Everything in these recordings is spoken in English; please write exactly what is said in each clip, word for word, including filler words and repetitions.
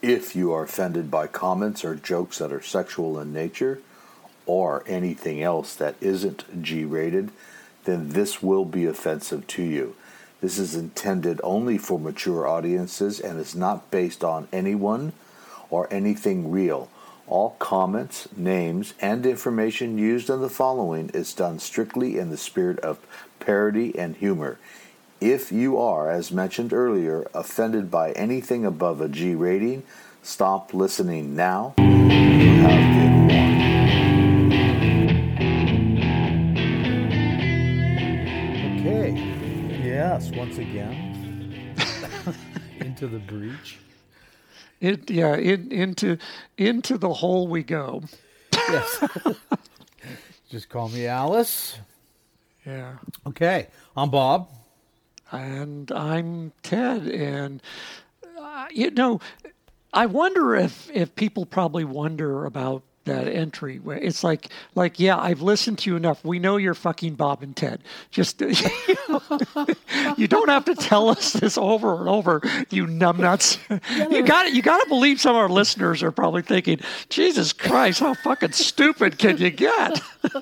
If you are offended by comments or jokes that are sexual in nature, or anything else that isn't G-rated, then this will be offensive to you. This is intended only for mature audiences and is not based on anyone or anything real. All comments, names, and information used in the following is done strictly in the spirit of parody and humor. If you are, as mentioned earlier, offended by anything above a G rating, stop listening now. You have been warned. Okay. Yes, once again. Into the breach. It yeah, in, into into the hole we go. Yes. Just call me Alice. Yeah. Okay. I'm Bob. And I'm Ted. And, uh, you know, I wonder if, if people probably wonder about that entry. It's like, like, yeah, I've listened to you enough. We know you're fucking Bob and Ted. Just, you know, you don't have to tell us this over and over, you numbnuts. You got You got to believe some of our listeners are probably thinking, Jesus Christ, how fucking stupid can you get?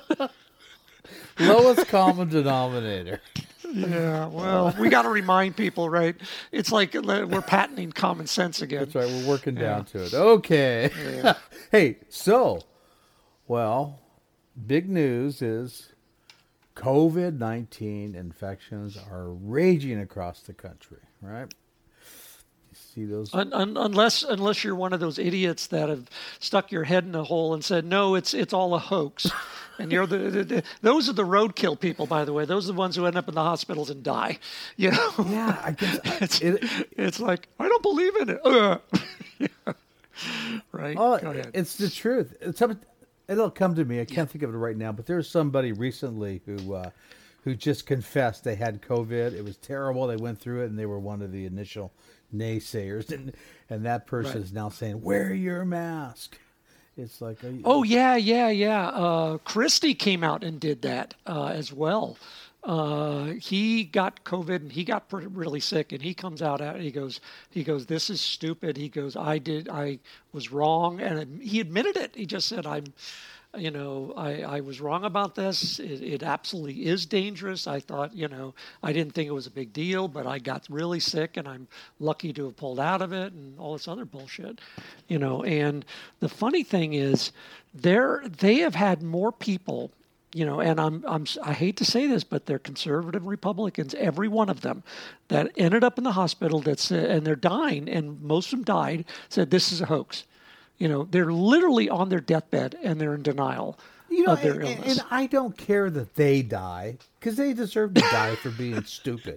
Lowest common denominator. Yeah, well, we got to remind people, right? It's like we're patenting common sense again. That's right. We're working down yeah. to it. Okay. Yeah. Hey, so, well, big news is COVID nineteen infections are raging across the country, right? You see those? Un- un- unless unless you're one of those idiots that have stuck your head in a hole and said, no, it's it's all a hoax. And you're the, the, the those are the roadkill people, by the way. Those are the ones who end up in the hospitals and die. You know? Yeah, I guess it's, it, it's like I don't believe in it. Uh. Yeah. Right? Oh, Go ahead. It's the truth. It's, it'll come to me. I can't yeah. think of it right now, but there's somebody recently who uh, who just confessed they had COVID. It was terrible. They went through it, and they were one of the initial naysayers, and and that person right. is now saying, "Wear your mask." It's like, you, oh yeah, yeah, yeah. Uh, Christie came out and did that uh, as well. Uh, he got COVID and he got pretty, really sick, and he comes out and he goes, he goes, this is stupid. He goes, I did, I was wrong, and he admitted it. He just said, I'm, you know, I, I was wrong about this. It, it absolutely is dangerous. I thought, you know, I didn't think it was a big deal, but I got really sick, and I'm lucky to have pulled out of it, and all this other bullshit, you know. And the funny thing is, they're they have had more people, you know, and I'm I'm I hate to say this, but they're conservative Republicans, every one of them, that ended up in the hospital that's uh, and they're dying, and most of them died, said this is a hoax. You know, they're literally on their deathbed and they're in denial you know, of their and, illness. And I don't care that they die, because they deserve to die for being stupid.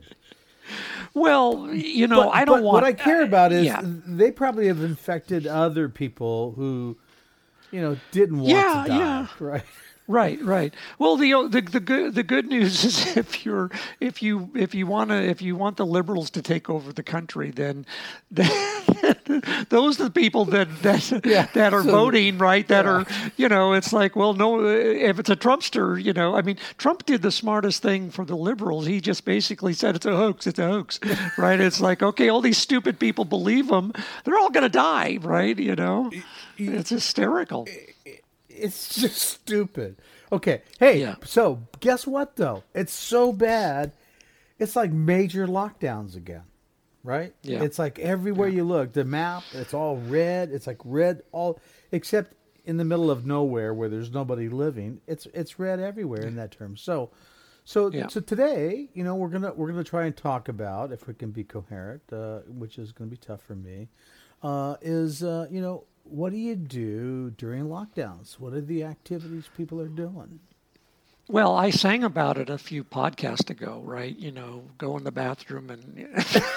Well, you know, but, I don't but want... What I care about is uh, yeah. they probably have infected other people who, you know, didn't want yeah, to die. Yeah. Right. Right, right. Well, the the the good the good news is if you're if you if you want to if you want the liberals to take over the country, then, then those are the people that that yeah, that are so, voting, right? That yeah. are, you know, it's like, well, no, if it's a Trumpster, you know, I mean, Trump did the smartest thing for the liberals. He just basically said it's a hoax, it's a hoax, right? It's like, okay, all these stupid people believe him. They're all going to die, right? You know, it's hysterical. It's just stupid. Okay. Hey, yeah. so guess what, though? It's so bad. It's like major lockdowns again, right? Yeah. It's like everywhere yeah. you look, the map, it's all red. It's like red all, except in the middle of nowhere where there's nobody living. It's it's red everywhere yeah. in that term. So, so yeah. so today, you know, we're gonna we're gonna try and talk about, if we can be coherent, uh, which is gonna be tough for me, uh, is uh, you know. What do you do during lockdowns? What are the activities people are doing? Well, I sang about it a few podcasts ago, right? You know, go in the bathroom and,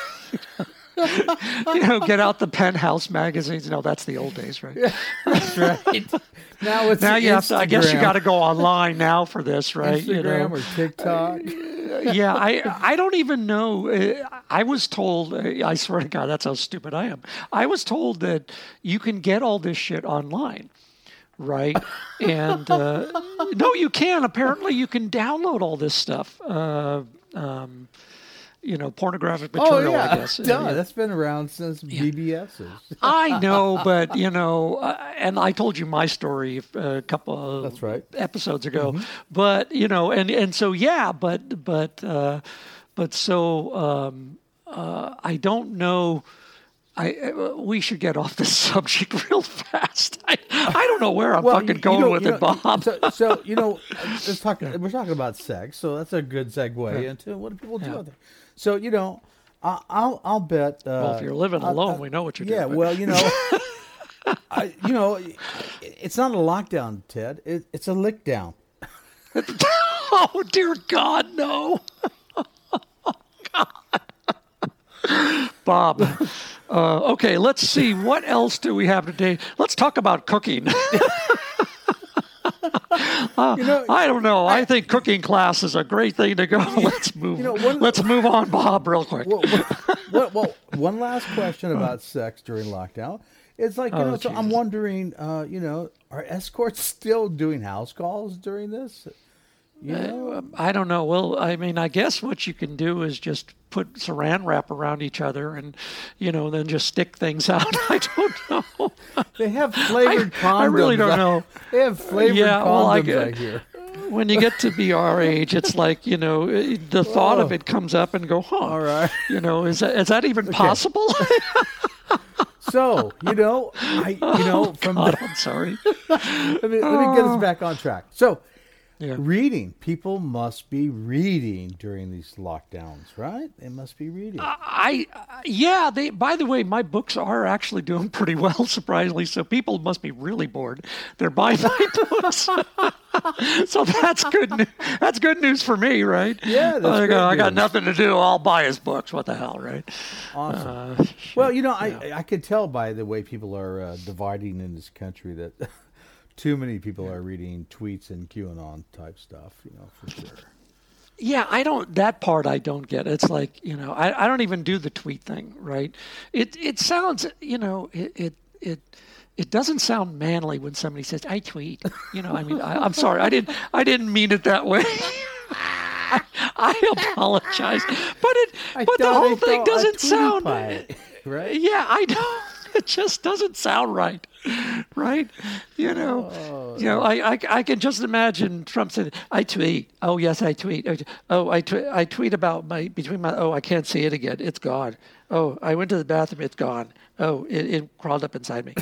you know, get out the Penthouse magazines. No, that's the old days, right? Yeah, that's right. Now it's now you Instagram. have to, I guess you got to go online now for this, right? Instagram you know? or TikTok. Yeah, I I don't even know. I was told, I swear to God, that's how stupid I am. I was told that you can get all this shit online, right? And uh, no, you can. Apparently, you can download all this stuff. Uh, um, you know, pornographic Oh material, yeah, I guess. duh, Yeah. that's been around since B B S's. I know, but you know, uh, and I told you my story a couple of That's right. episodes ago. But you know, and and so yeah, but but uh, but so um, uh, I don't know. I uh, we should get off this subject real fast. I, I don't know where I'm Well, fucking you- going you know- with you it, know, Bob. So, so you know, let's talk. We're talking about sex, so that's a good segue into what do people do Yeah. out there. So you know, I, I'll I'll bet. Uh, Well, if you're living I- alone, I- we know what you're yeah, doing. well, you know, I, you know, it's not a lockdown, Ted. It, it's a lick down. Oh dear God, no. Bob. Uh, okay, let's see. What else do we have today? Let's talk about cooking. Uh, You know, I don't know. I think cooking class is a great thing to go. Let's move. You know, one- let's move on, Bob, real quick. well, well, well, one last question about sex during lockdown. It's like, you Oh, know, so I'm Jesus. wondering, uh, you know, are escorts still doing house calls during this? You know, I don't know. Well, I mean, I guess what you can do is just put saran wrap around each other, and you know, then just stick things out. I don't know. they have flavored I- condoms. I really don't know. They have flavored Yeah, well, I condoms, get- I hear. When you get to be our age, it's like, you know, the thought of Oh. it comes up and go, huh? All right. You know, is that is that even possible? So, you know, I, you know, from God, the, I'm sorry. let me let me get us back on track. So, Yeah. reading. People must be reading during these lockdowns, right? They must be reading. I, yeah, they, by the way, my books are actually doing pretty well, surprisingly. So people must be really bored. They're buying my books. So that's good news. That's good news for me, right? Yeah, that's I, great go, I got news. nothing to do. I'll buy his books. What the hell, right? Awesome. Uh, Well, you know, I I could tell by the way people are uh, dividing in this country that too many people are reading tweets and QAnon type stuff, you know, for sure. Yeah, I don't. That part I don't get. It's like, you know, I, I don't even do the tweet thing, right? It it sounds, you know, it it it, it doesn't sound manly when somebody says I tweet. You know, I mean, I, I'm sorry, I didn't I didn't mean it that way. I, I apologize, but it I but the thought- whole I thing thought a doesn't tweetie sound pie, right? Yeah, I know. It just doesn't sound right, right? You know, Oh, you know. I, I I can just imagine Trump saying, "I tweet." Oh yes, I tweet. Oh, I tweet. I tweet about my between my. Oh, I can't see it again. It's gone. Oh, I went to the bathroom. It's gone. Oh, it, it crawled up inside me.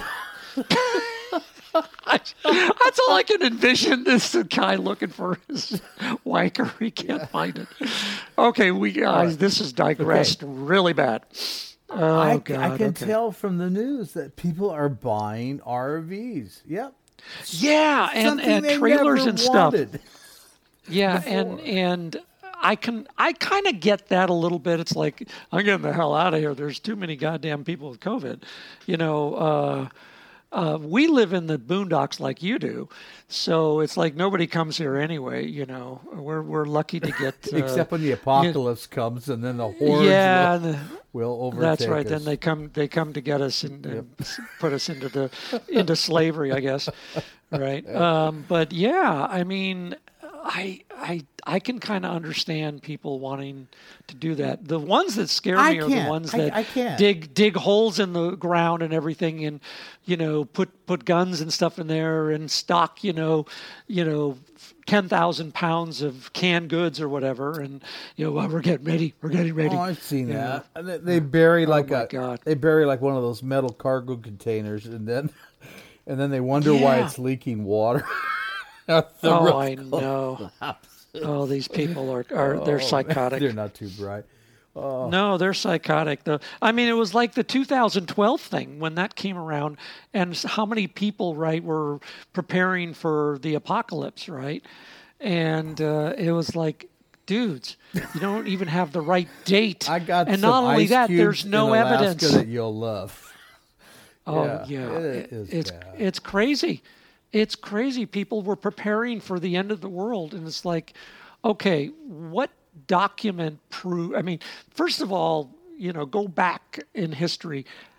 I, that's all I can envision. This guy looking for his wanker. He can't find it. Okay, we guys. This has digressed really bad. Oh, I, God, I can okay. tell from the news that people are buying R Vs. Yep. Yeah, and, Something and they trailers never and stuff. wanted. Yeah, and and I can I kind of get that a little bit. It's like I'm getting the hell out of here. There's too many goddamn people with COVID. You know, uh, uh, we live in the boondocks like you do, so it's like nobody comes here anyway. You know, we're we're lucky to get uh, Except when the apocalypse comes and then the hordes yeah. will, the- will overtake That's right. us. Then they come. They come to get us and, and put us into the into slavery, I guess. Right. Um, but yeah, I mean, I I I can kind of understand people wanting to do that. The ones that scare I me are the can't. ones I- that I can't. dig dig holes in the ground and everything, and you know, put put guns and stuff in there and stock, you know, you know. ten thousand pounds of canned goods or whatever, and you know, well, we're getting ready, we're getting ready. Oh, I've seen you know. that. And They, they bury like my a God. they bury like one of those metal cargo containers, and then and then they wonder why Yeah. it's leaking water. The Oh, roof I know. Oh, these people are, are they're Oh, psychotic. They're not too bright. No, they're psychotic. The, I mean, it was like the two thousand twelve thing when that came around, and s- how many people, right, were preparing for the apocalypse, right? And uh, it was like, dudes, you don't even have the right date. I got and some not only ice that, cubes there's no in Alaska evidence. that you'll love. Oh Yeah, yeah, it It- is it's bad. it's crazy. It's crazy. People were preparing for the end of the world, and it's like, okay, what document prove? I mean, first of all, you know, go back in history.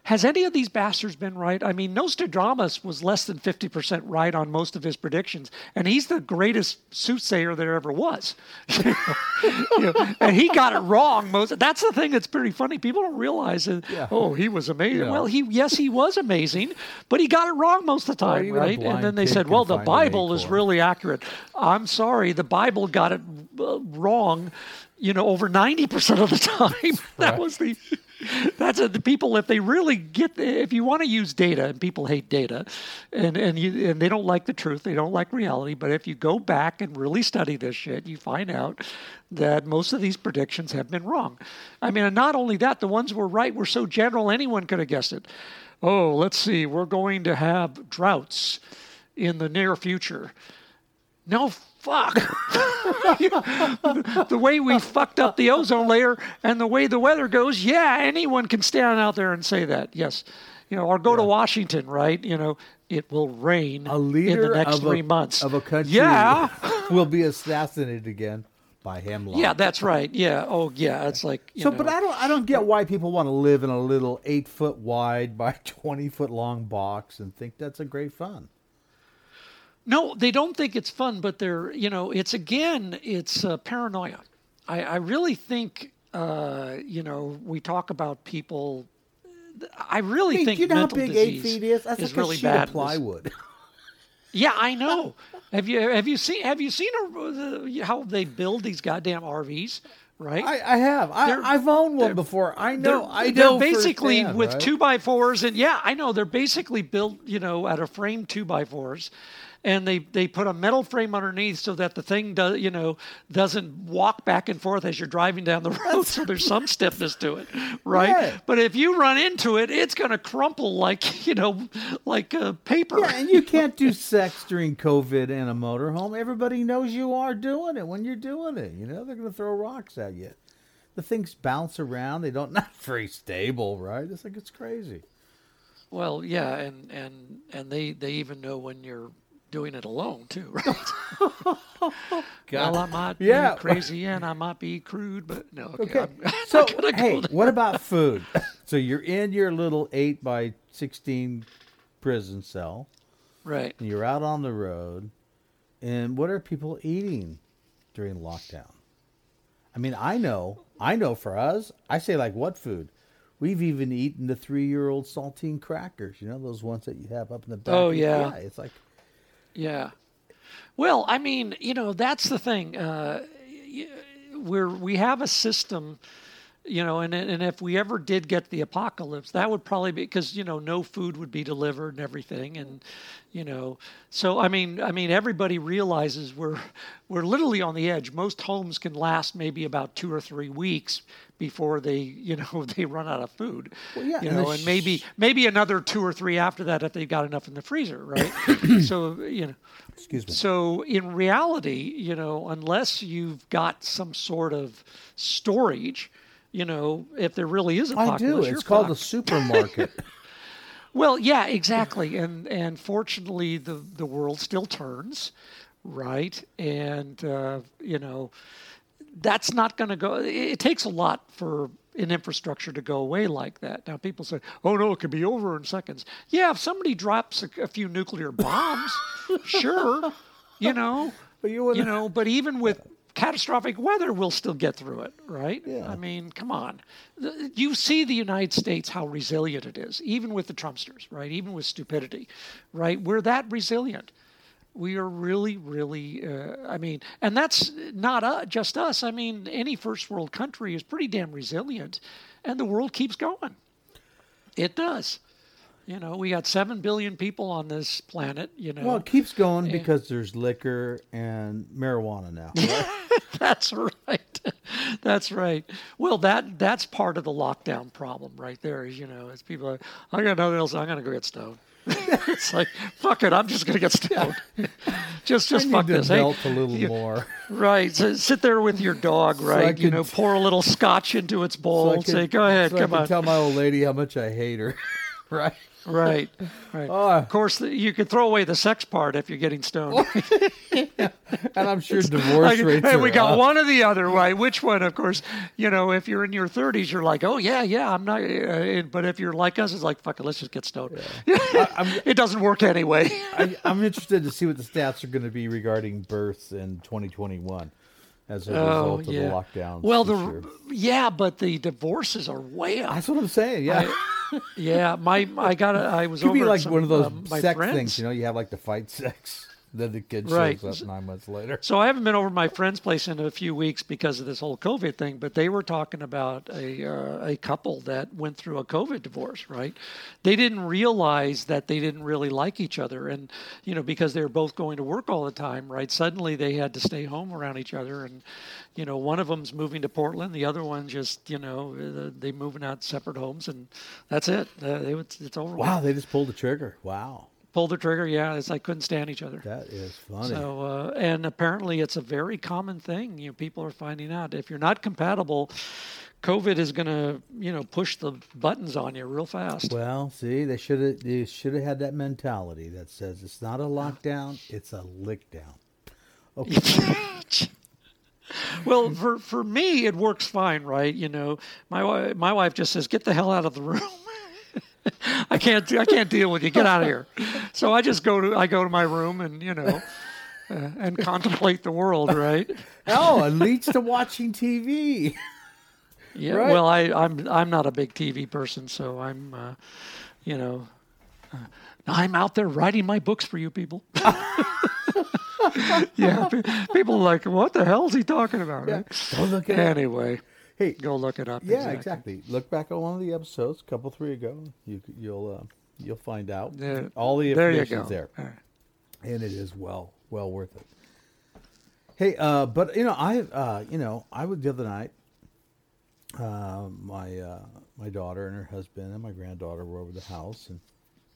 has any of these bastards been right? I mean, Nostradamus was less than fifty percent right on most of his predictions, and he's the greatest soothsayer there ever was. you know, and he got it wrong most. That's the thing that's pretty funny. People don't realize that. Yeah. Oh, he was amazing. Yeah. Well, he yes, he was amazing, but he got it wrong most of the time, well, right? And then they said, well, the Bible is really accurate. I'm sorry, the Bible got it uh, wrong. You know, over ninety percent of the time. that right. was the. That's a, the people, if they really get, if you want to use data, and people hate data, and and you and they don't like the truth, they don't like reality. But if you go back and really study this shit, you find out that most of these predictions have been wrong. I mean, and not only that, the ones were right were so general, anyone could have guessed it. Oh, let's see, we're going to have droughts in the near future. No. Fuck. the, the way we fucked up the ozone layer and the way the weather goes, yeah, anyone can stand out there and say that. Yes. You know, or go yeah. to Washington, right? You know, it will rain a leader in the next of three a, months. Of a country yeah. will be assassinated again by hemlock. Yeah, that's right. Yeah. Oh, yeah. It's like you So know, but I don't I don't get why people want to live in a little eight foot wide by twenty foot long box and think that's a great fun. No, they don't think it's fun, but they're, you know, it's again, it's uh, paranoia. I, I really think, uh, you know, we talk about people. I really hey, think you know mental how big disease eight feet is? That's is like really a sheet bad. of plywood. Yeah, I know. have you have you seen have you seen a, how they build these goddamn R Vs? Right, I, I have. I, I've owned one before. I know. They're, I know. They're basically firsthand, with right? two by fours, and yeah, I know they're basically built, you know, out of framed two by fours, and they, they put a metal frame underneath so that the thing does, you know, doesn't walk back and forth as you're driving down the road. So there's some stiffness to it, right? Yeah. But if you run into it, it's going to crumple like, you know, like uh, paper. Yeah, and you can't do sex during COVID in a motorhome. Everybody knows you are doing it when you're doing it. You know, they're going to throw rocks at you. The things bounce around. They don't, not very stable, right? It's like, it's crazy. Well, yeah, and and and they they even know when you're doing it alone too, right? Well, I might yeah. be crazy and I might be crude, but no. Okay. okay. I'm so, hey, what about food? So you're in your little eight by sixteen prison cell, right? And you're out on the road, and what are people eating during lockdown? I mean, I know, I know. For us, I say like what food? We've even eaten the three-year-old saltine crackers. You know, those ones that you have up in the back. Oh yeah, yeah it's like. Yeah. Well, I mean, you know, that's the thing. Uh, we're, we have a system, you know, and and if we ever did get the apocalypse, that would probably be because, you know, no food would be delivered and everything. And, you know, so, I mean, I mean, everybody realizes we're, we're literally on the edge. Most homes can last maybe about two or three weeks before they, you know, they run out of food, well, yeah, you and know, and maybe, maybe another two or three after that if they've got enough in the freezer, right? So, you know, excuse me. So in reality, you know, unless you've got some sort of storage, you know, if there really is a I do. It's called fucked. a supermarket. Well, yeah, exactly. And, and fortunately the, the world still turns, right? And, uh, you know, that's not going to go. It takes a lot for an infrastructure to go away like that. Now, people say, oh, no, it could be over in seconds. Yeah, if somebody drops a, a few nuclear bombs, sure, you know, but you, you know, but even with catastrophic weather, we'll still get through it, right? Yeah. I mean, come on. You see the United States, how resilient it is, even with the Trumpsters, right? Even with stupidity, right? We're that resilient. We are really, really, uh, I mean, and that's not uh, just us. I mean, any first world country is pretty damn resilient, and the world keeps going. It does. You know, we got seven billion people on this planet, you know. Well, it keeps going and, because there's liquor and marijuana now. Right? That's right. That's right. Well, that that's part of the lockdown problem right there is, you know, it's people like, I got nothing else, I'm going to go get stoned. It's like, fuck it, I'm just going to get stoned. just just I fuck need to this. Melt hey, a little you, more. Right. So sit there with your dog, right? So you know, pour a little scotch into its bowl. So and can, say, go ahead, so come I can on. Tell my old lady how much I hate her. right? Right, right. Oh. Of course, the, you could throw away the sex part if you're getting stoned. And I'm sure divorce Like, rates hey, are we got up. one or the other, right? Which one? Of course, you know, if you're in your thirties, you're like, oh yeah, yeah, I'm not. Uh, but if you're like us, it's like, fuck it, let's just get stoned. I'm, It doesn't work anyway. I, I'm interested to see what the stats are going to be regarding births in twenty twenty-one as a result of yeah. the lockdowns. Well, this the year. yeah, but the divorces are way up. That's what I'm saying. Yeah, Yeah, my I got a, I was it could over be at like some, one of those um, my sex friends. things. You know, you have like the fight sex. Then the kid Right. shows up nine months later. So I haven't been over to my friend's place in a few weeks because of this whole COVID thing, but they were talking about a uh, a couple that went through a COVID divorce, right? They didn't realize that they didn't really like each other, and you know, because they were both going to work all the time, right? Suddenly they had to stay home around each other, and you know, one of them's moving to Portland, the other one just, you know, uh, they moving out separate homes, and that's it. Uh, they, it's, it's over. Wow, they just pulled the trigger. Wow, Pulled the trigger, yeah. It's like couldn't stand each other. that is funny. So, uh, and apparently it's a very common thing. You know, people are finding out if you're not compatible, COVID is going to, you know, push the buttons on you real fast. Well, see, they should have they should have had that mentality that says it's not a lockdown, it's a lick down. Okay. Well, for for me, it works fine, right? You know, my wife my wife just says, "Get the hell out of the room." I can't I can't deal with you. Get out of here. So I just go to I go to my room and you know, uh, and contemplate the world, right? Oh, it leads to watching T V. Yeah. Right. Well, I, I'm I'm not a big T V person, so I'm, uh, you know, uh, I'm out there writing my books for you people. Yeah, pe- people are like, what the hell is he talking about? Yeah. Right? Go look it up. Anyway, Hey, go look it up. yeah, exactly. Look back on one of the episodes, a couple three ago. You c- you'll uh, you'll find out There- all the there you information's go. there, All right. and it is well well worth it. Hey, uh, but you know, I uh, you know, I was the other night. Uh, my uh, my daughter and her husband and my granddaughter were over the house, and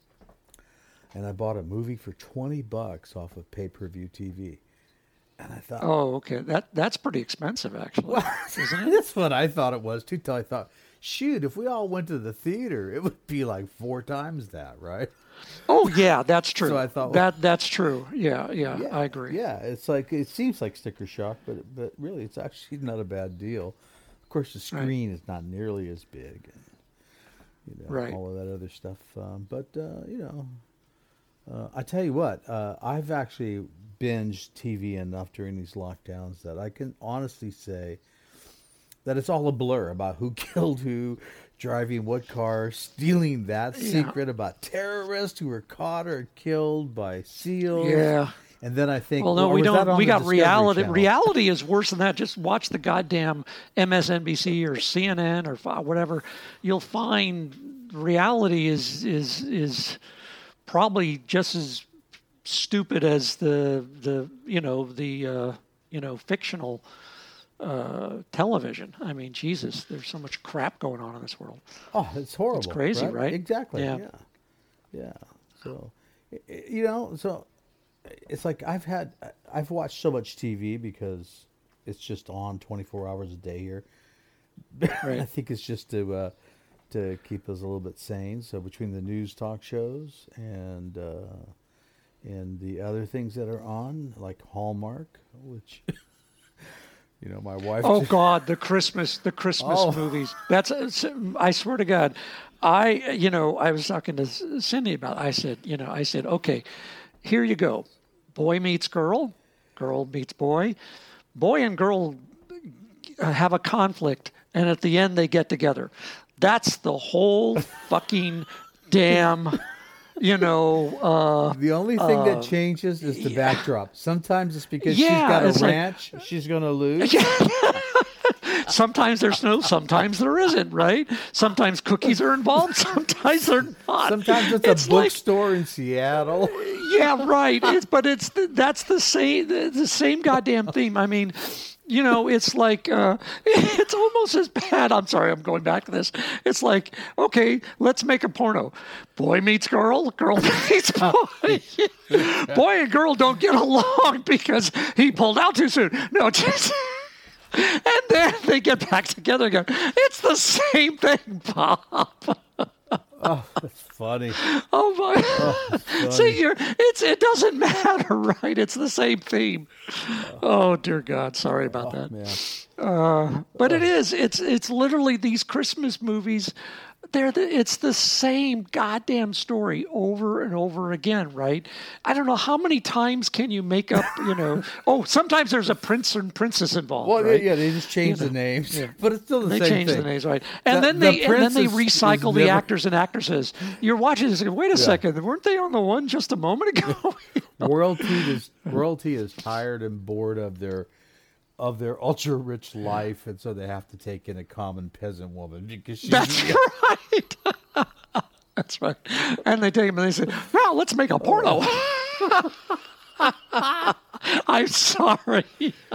and I bought a movie for twenty bucks off of pay per view T V, and I thought, Oh, okay. That that's pretty expensive, actually, isn't it? that's what I thought it was too. Till I thought, shoot, if we all went to the theater, it would be like four times that, right? Oh, yeah, that's true. So I thought, that that's true. Yeah, yeah, I agree. Yeah, it's like it seems like sticker shock, but but really, it's actually not a bad deal. Of course, the screen is not nearly as big, and you know Right. all of that other stuff. Um, but uh, you know, uh, I tell you what, uh, I've actually binged T V enough during these lockdowns that I can honestly say that it's all a blur about who killed who, driving what car, stealing that Yeah. secret about terrorists who were caught or killed by SEALs. Yeah. And then I think, Well, no, or we was that don't. on We the got Discovery reality. Channel? Reality is worse than that. Just watch the goddamn M S N B C or C N N or Fo- whatever. You'll find reality is is is probably just as stupid as the the you know the uh, you know fictional uh, television. I mean, Jesus, there's so much crap going on in this world. Oh, it's horrible. crazy, right? Exactly. Yeah. Yeah. Yeah. So, i- i- you know, so it's like I've had, I've watched so much T V because it's just on twenty-four hours a day here. I Right. think it's just to uh, to keep us a little bit sane. So between the news talk shows and uh, and the other things that are on, like Hallmark, which you know my wife. Oh just- God, the Christmas, the Christmas Oh. movies. That's, I swear to God, I, you know, I was talking to Cindy about, I said, you know, I said, okay, here you go. Boy meets girl, girl meets boy, boy and girl have a conflict, and at the end they get together. That's the whole fucking damn, you know, uh, The only thing that changes is the backdrop. Sometimes it's because she's Yeah, got a it's like- ranch she's going to lose. sometimes there's snow, sometimes there isn't, right? Sometimes cookies are involved, sometimes they're not. Sometimes it's, It's a like- bookstore in Seattle. Yeah, right. It's, but it's the, that's the same the, the same goddamn theme. I mean, you know, it's like uh, it's almost as bad. I'm sorry, I'm going back to this. It's like, okay, let's make a porno. Boy meets girl, girl meets boy. Boy and girl don't get along because he pulled out too soon. No, just. And then they get back together again. It's the same thing, Bob. Oh, that's funny. Oh my! Oh, that's funny. See, you're, it's it doesn't matter, right? It's the same theme. Oh dear God, sorry about that. Man. Uh, but it is. It's it's literally these Christmas movies. They're the, it's the same goddamn story over and over again, right? I don't know how many times can you make up, you know. Oh, sometimes there's a prince and princess involved. Well, right? yeah, they just change You the know, names, yeah. but it's still the They same change thing. the names, right? And The- then the they and then they prince is- recycle is the never- actors and actresses. You're watching this. and, Wait a second, weren't they on the one just a moment ago? Royalty is royalty is tired and bored of their of their ultra rich life, and so they have to take in a common peasant woman because she's That's right. That's right. And they take him and they say, "Well, let's make a porno." I'm sorry.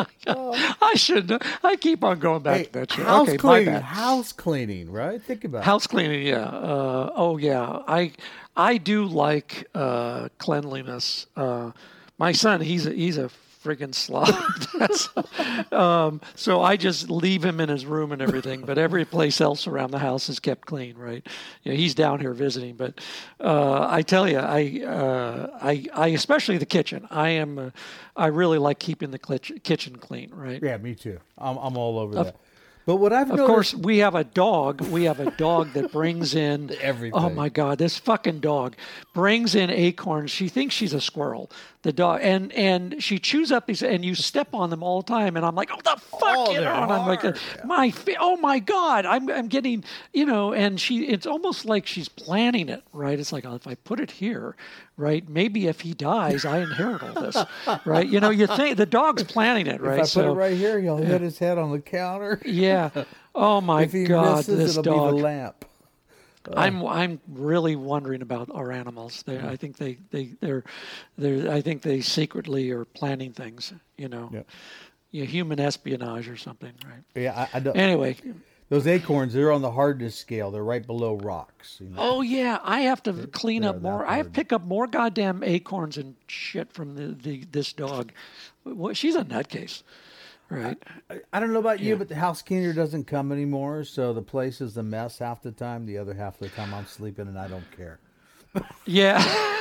I should. I keep on going back Hey, to that shit. house Okay, my cleaning, bad. house cleaning, right? Think about House cleaning, yeah. Uh, oh, yeah. I I do like uh, cleanliness. Uh, my son, he's a, he's a friggin' slob. That's, um, so I just leave him in his room and everything. But every place else around the house is kept clean, right? You know, he's down here visiting. But uh, I tell you, I uh, I I especially the kitchen. I am. Uh, I really like keeping the kitchen kitchen clean, right? it. Yeah, me too. I'm I'm all over that. But what I've Of noticed, course, we have a dog. We have a dog that brings in Everything. Oh my God, this fucking dog brings in acorns. She thinks she's a squirrel. The dog, and and she chews up these, and you step on them all the time. And I'm like, oh the fuck, Oh, you know? they're And I'm like, hard. my, fa- oh my God, I'm I'm getting, you know. And she, it's almost like she's planning it, right? It's like, oh, if I put it here, right? Maybe if he dies, I inherit all this, right? You know, you think the dog's planning it, right? if I put it right here, he'll hit his head on the counter. Yeah. Oh my If he God, misses, this it'll dog. be the lamp. I'm I'm really wondering about our animals. They, I think they they they're they're I think they secretly are planning things. You know, Yeah. yeah, human espionage or something, right? Yeah, I, I don't. Anyway, Those acorns, they're on the hardness scale. They're right below rocks. You know? oh yeah, I have to clean they're up more. that I have hard. to pick up more goddamn acorns and shit from the, the this dog. Well, she's a nutcase, right? I, I don't know about you, but the house cleaner doesn't come anymore, so the place is a mess half the time. The other half of the time, I'm sleeping and I don't care. Yeah.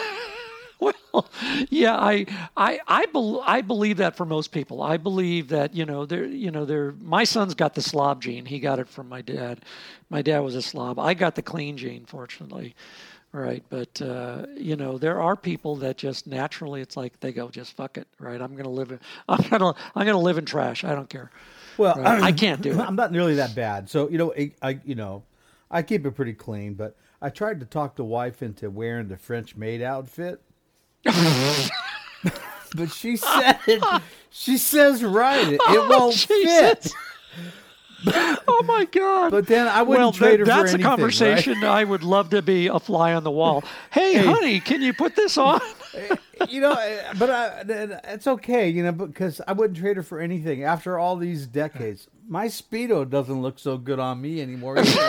Well, yeah, I, I, I, bel I believe that for most people. I believe that you know, they're, you know, they're. My son's got the slob gene. He got it from my dad. My dad was a slob. I got the clean gene, fortunately, right? But uh, you know, there are people that just naturally, it's like they go, just fuck it, right? I'm gonna live in, I'm gonna, I'm gonna live in trash. I don't care. Well, Right? I can't do it. I'm not nearly that bad. So you know, I, I you know, I keep it pretty clean. But I tried to talk the wife into wearing the French maid outfit. But she said it. She says right. It, it Oh, won't Jesus. fit. Oh my God! But then I wouldn't well, trade that- her for that's a anything, conversation I would love to be a fly on the wall. Hey, Hey. honey, can you put this on? You know, eh, but I, it's okay, you know, because I wouldn't trade her for anything. After all these decades, my Speedo doesn't look so good on me anymore either.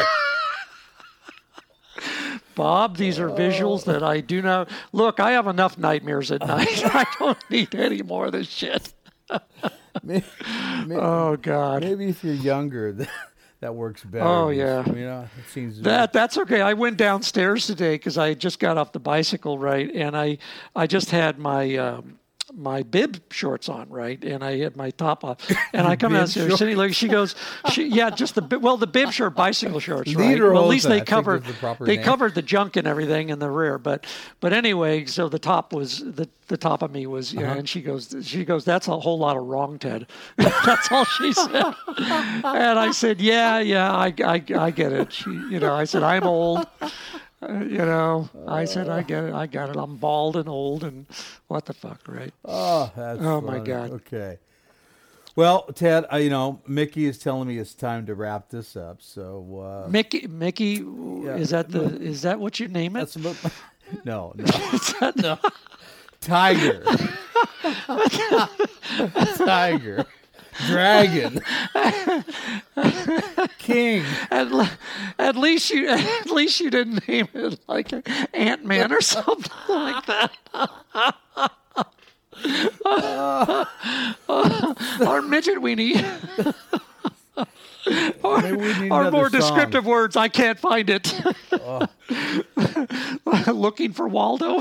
Bob, these are visuals that I do not look. I have enough nightmares at night. I don't need any more of this shit. Maybe, maybe, Oh God, maybe if you're younger, that, that works better. Oh, yeah. You know, it seems that that's okay. I went downstairs today because I just got off the bicycle, right, and I I just had my. Um, my bib shorts on, right, and I had my top off, and I come Bib downstairs. shorts? Cindy, like she goes, she, yeah, just the bib- well, the bib short, bicycle shorts, right? Lederhosen, Well, at least I they think covered is the proper they name. covered the junk and everything in the rear, but but anyway, so the top was the the top of me was, yeah, Uh-huh. and she goes, she goes, that's a whole lot of wrong, Ted. That's all she said, and I said, yeah, yeah, I, I, I get it. She, you know, I said I'm old. Uh, you know, I said, I get it. I got it. I'm bald and old and what the fuck, right? Oh, that's Oh, my funny. God. Okay. Well, Ted, uh, you know, Mickey is telling me it's time to wrap this up. So uh, Mickey, Mickey, is that the, is that what you name it? that's about. No, no, Is that- no. Tiger. Tiger. Dragon. King. At, le- at least you, at least you didn't name it like Ant Man or something like that. Or midget weenie. or Maybe we need or another more song. descriptive words. I can't find it. looking for Waldo.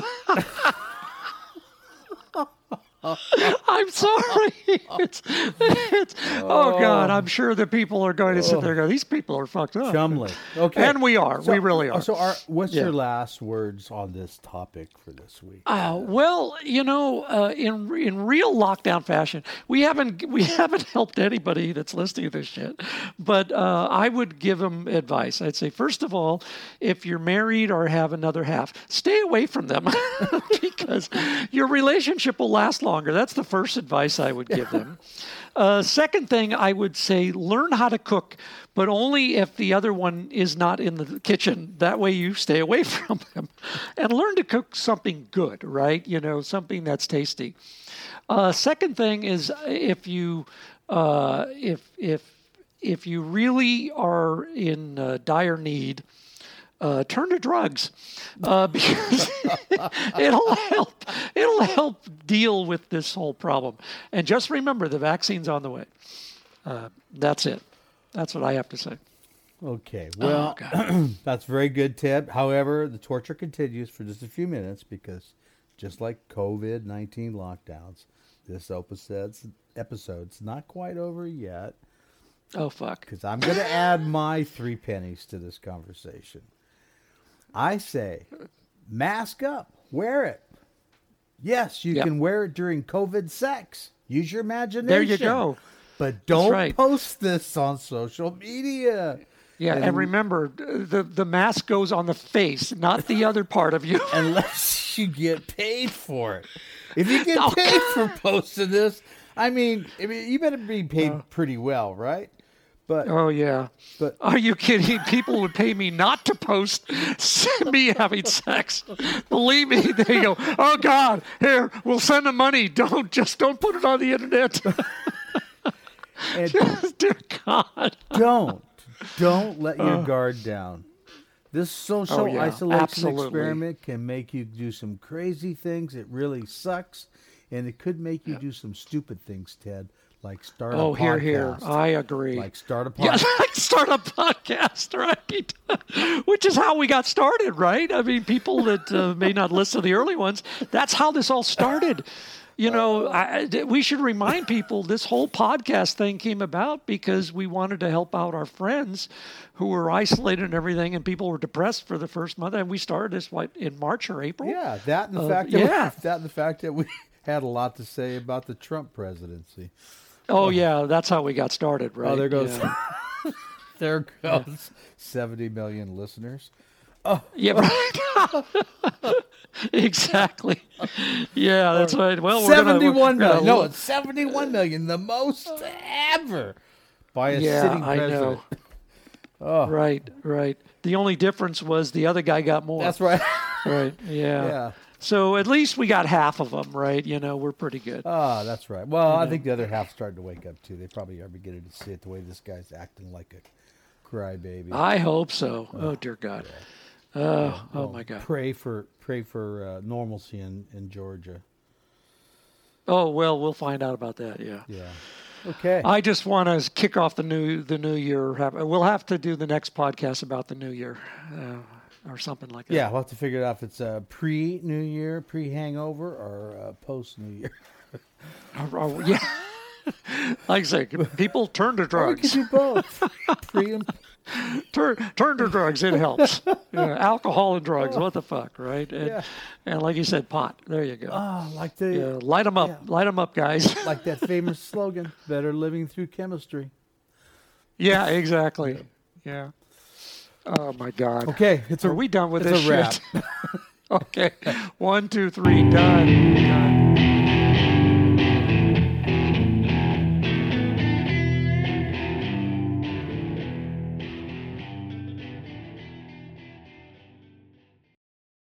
I'm sorry. It's, it's, oh, God, I'm sure the people are going to sit there and go, these people are fucked up. Chumley. Okay. And we are. So, we really are. So our, what's Yeah. your last words on this topic for this week? Uh, well, you know, uh, in in real lockdown fashion, we haven't we haven't helped anybody that's listening to this shit. But uh, I would give them advice. I'd say, first of all, if you're married or have another half, stay away from them because your relationship will last longer. That's the first advice I would give them. Uh, second thing, I would say, learn how to cook, but only if the other one is not in the kitchen. That way you stay away from them. And learn to cook something good, right? You know, something that's tasty. Uh, second thing is if you uh, if if if you really are in uh, dire need, Uh, turn to drugs uh, because it'll help. It'll help deal with this whole problem. And just remember, the vaccine's on the way. Uh, that's it. That's what I have to say. Okay, well, Oh, that's very good, Ted. However, the torture continues for just a few minutes because just like COVID nineteen lockdowns, this episode's, episode's not quite over yet. Oh, fuck. Because I'm going to add my three pennies to this conversation. I say, mask up, wear it. Yes, you Yep. can wear it during COVID sex. Use your imagination. There you go. But don't right. post this on social media. Yeah, and, and remember, the the mask goes on the face, not the other part of you. Unless you get paid for it. If you get Oh, paid for posting this, I mean, I mean, you better be paid Uh. pretty well, right? But Oh, yeah. But- Are you kidding? People would pay me not to post me having sex. Believe me, they go, oh, God, here, we'll send them money. Don't, just don't put it on the internet. and Dear God. don't, don't let your guard down. This social Oh, yeah, isolation absolutely. experiment can make you do some crazy things. It really sucks. And it could make you do some stupid things, Ted, like start a Oh, podcast. here, here. I agree. Like start a Yeah, podcast. like start a podcast, right? Which is how we got started, right? I mean, people that uh, may not listen to the early ones, that's how this all started. You know, I, we should remind people this whole podcast thing came about because we wanted to help out our friends who were isolated and everything, and people were depressed for the first month. And we started this, what, in March or April? Yeah, that and the Uh, fact that yeah. we, that and the fact that we had a lot to say about the Trump presidency. Oh, yeah, that's how we got started, right? Oh, there goes Yeah, there goes seventy million listeners. yeah right. Exactly. Yeah, that's right. Well, we're gonna- we're seventy-one gonna million. No, look- it's seventy-one million, the most ever by a Yeah, sitting I president. know. Right, right. The only difference was the other guy got more. That's right. right. Yeah. Yeah. So at least we got half of them, right? You know, we're pretty good. Ah, that's right. Well, I think the other half started to wake up too. They probably are beginning to see it the way this guy's acting like a crybaby. I hope so. Oh, dear God. Oh, oh my God. Pray for pray for uh, normalcy in, in Georgia. Oh, well, we'll find out about that. Yeah. Yeah. Okay. I just want to kick off the new the new year. Have- We'll have to do the next podcast about the new year, uh, or something like that. Yeah, we'll have to figure it out if it's uh, pre-New Year, pre-hangover, or uh, post-New Year. Or- or- yeah. Like I say, people turn to Or we could drugs. do both. Pre and Turn turn to drugs. It helps. Yeah, alcohol and drugs. What the fuck, right? And, Yeah. and like you said, pot. There you go. ah, like the Yeah, light them up. yeah. Light them up, guys. like that famous slogan: "Better living through chemistry." Yeah, exactly. Yeah. Oh my God. Okay, it's a Are we done with it's this a wrap. shit? Okay. One, two, three. Done. Done.